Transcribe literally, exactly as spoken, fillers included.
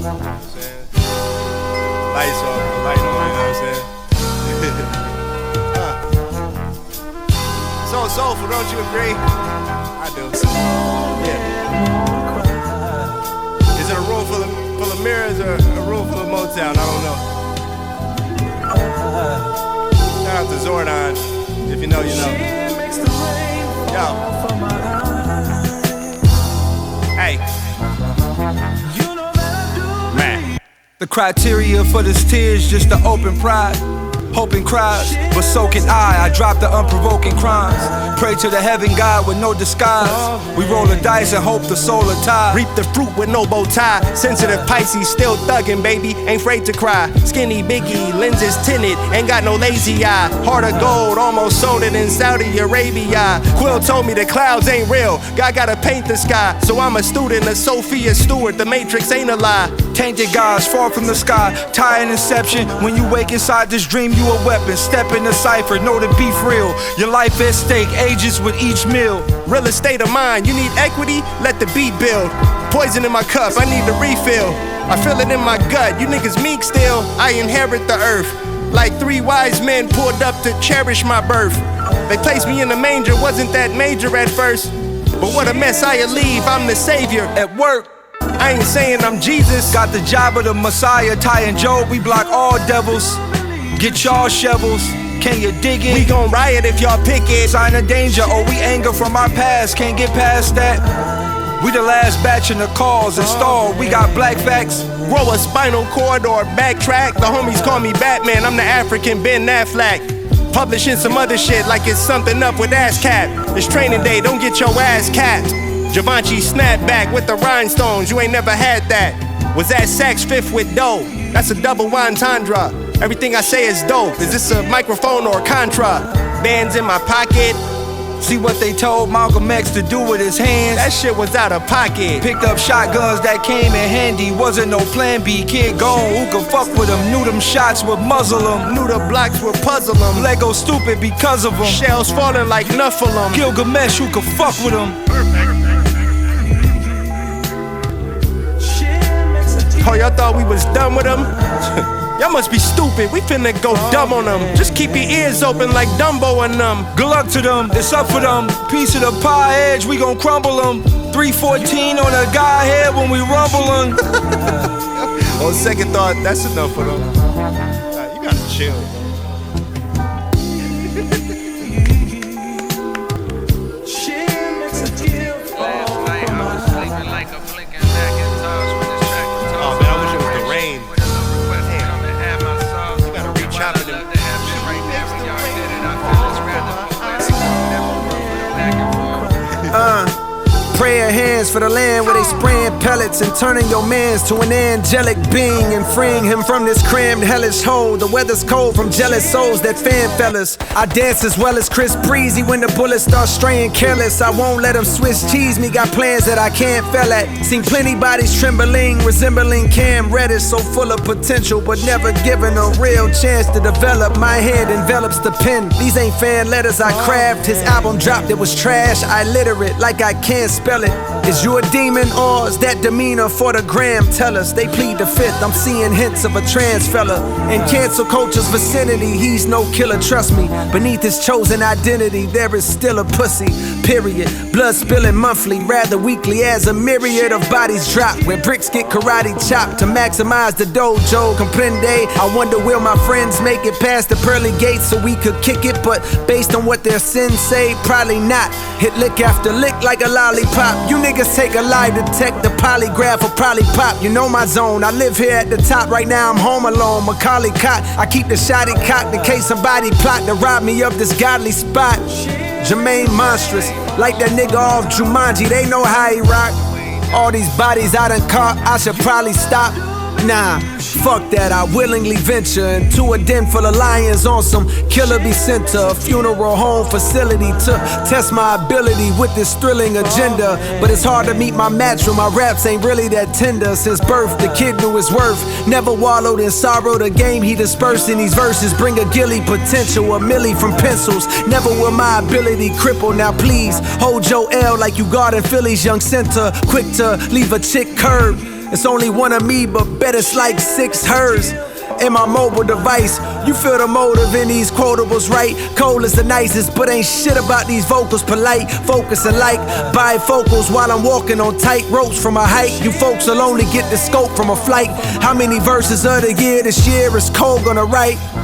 know what I'm saying? Lights off, light on, you know what I'm saying? uh. So soulful, don't you agree? I do. Yeah. Is it a room full of, full of mirrors or a room full of Motown? I don't know. Shout out to Zordon. If you know, you know. Yo. Hey. Man. The criteria for this tears just to open pride. Hoping cries, but so can I. I drop the unprovoking crimes. Pray to the heaven God with no disguise. We roll the dice and hope the soul will tie. Reap the fruit with no bow tie. Sensitive Pisces, still thuggin', baby. Ain't afraid to cry. Skinny Biggie, lenses tinted, ain't got no lazy eye. Heart of gold, almost sold it in Saudi Arabia. Quill told me the clouds ain't real. God gotta paint the sky. So I'm a student of Sophia Stewart. The Matrix ain't a lie. Tainted gods fall from the sky. Tie an inception. When you wake inside this dream, you a weapon. Step in the cipher, know the beef real. Your life at stake, ages with each meal. Real estate of mine, you need equity? Let the beat build. Poison in my cup, I need the refill. I feel it in my gut, you niggas meek still. I inherit the earth. Like three wise men pulled up to cherish my birth. They placed me in the manger, wasn't that major at first. But what a mess I leave, I'm the savior. At work, I ain't saying I'm Jesus. got the job of the Messiah, Ty and Job, we block all devils. Get y'all shovels, can you dig it? We gon' riot if y'all pick it. Sign of danger, or we anger from our past, can't get past that. We the last batch in the cause installed, we got black facts. Grow a spinal cord or backtrack. The homies call me Batman, I'm the African Ben Affleck. Publishing some other shit like it's something up with ASCAP. It's training day, don't get your ass capped. Givenchy snapback with the rhinestones, you ain't never had that. Was that Saks Fifth with dough? That's a double entendre. Everything I say is dope. Is this a microphone or a contra? Bands in my pocket. See what they told Malcolm X to do with his hands? That shit was out of pocket. Picked up shotguns that came in handy. Wasn't no plan B, kid gone. Who could fuck with them? Knew them shots would muzzle them. Knew the blocks would puzzle them. Lego stupid because of them. Shells falling like Nephilim. Gilgamesh, who could fuck with them? Oh, y'all thought we was done with them? Y'all must be stupid, we finna go dumb on them. Just keep your ears open like Dumbo and them. Good luck to them, it's up for them. Piece of the pie edge, we gon' crumble them. three fourteen on a guy head when we rumble them. On second thought, that's enough for them. You gotta chill. Prayer hands for the land where they spraying pellets and turning your mans to an angelic being and freeing him from this crammed hellish hole. The weather's cold from jealous souls that fan fellas. I dance as well as Chris Breezy when the bullets start straying careless. I won't let them Swiss cheese me, got plans that I can't fail at. Seen plenty bodies trembling, resembling Cam Reddish, so full of potential but never given a real chance to develop. My hand envelops the pen. These ain't fan letters I craft. His album dropped, it was trash. I literate like I can't spell it. Is you a demon or is that demeanor for the gram? Tell us, they plead the fifth. I'm seeing hints of a trans fella. In cancel culture's vicinity, he's no killer, trust me. Beneath his chosen identity, there is still a pussy, period. Blood spilling monthly, rather weekly, as a myriad of bodies drop. Where bricks get karate chopped to maximize the dojo. Comprende? I wonder will my friends make it past the pearly gates so we could kick it? But based on what their sins say, probably not. Hit lick after lick like a lollipop. You niggas take a lie to detect the polygraph or probably pop. You know my zone, I live here at the top. Right now I'm home alone, Macaulay Cott. I keep the shotty cocked in case somebody plot to rob me of this godly spot. Jermaine monstrous, like that nigga off Jumanji, they know how he rock. All these bodies I done caught, I should probably stop. Nah, fuck that, I willingly venture into a den full of lions on some killer be sent to a funeral home facility to test my ability with this thrilling agenda. But it's hard to meet my match when my raps ain't really that tender. Since birth, the kid knew his worth, never wallowed in sorrow. The game he dispersed in these verses bring a gilly potential, a milli from pencils. Never will my ability cripple. Now please, hold your L like you guarding Philly's young center. Quick to leave a chick curb. It's only one of me, but bet it's like six hers. In my mobile device, you feel the motive in these quotables, right? Cold is the nicest, but ain't shit about these vocals. Polite, focus and like bifocals while I'm walking on tight ropes from a height. You folks will only get the scope from a flight. How many verses of the year this year is Cole gonna write?